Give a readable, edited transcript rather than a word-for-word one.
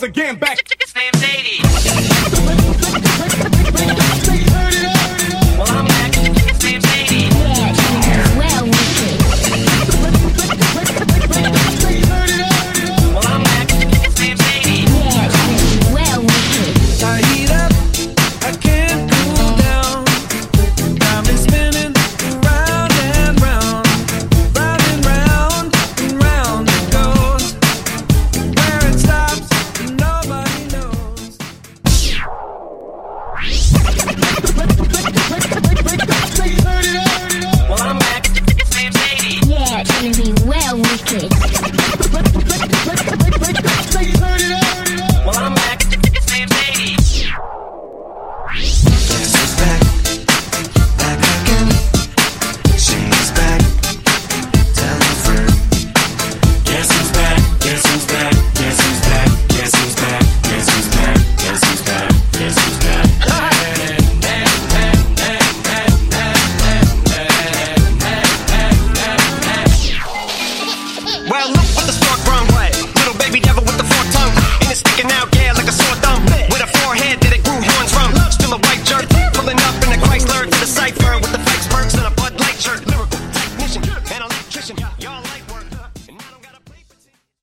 again back. Slim Shady. Well, I'm back. Slim Shady. Yeah, well, wicked. Well, I'm back. Slim Shady. Yeah, well, wicked. I heat up, I can't cool down. Got me spinning round and round, round and round and round it goes. Where it stops, nobody knows. Well, I'm back. Slim Shady. Yeah, it's gonna be well, wicked. Well, I'm back. Slim Shady. Guess who's back? Back again. She's back. Tell her friend. Guess who's back? Guess who's back? Guess who's back? Guess who's back? Guess who's back? Guess who's back? Guess who's back? Well, look what the stork brung. What? Little baby devil with the forked tongue. And it's sticking out, yeah, look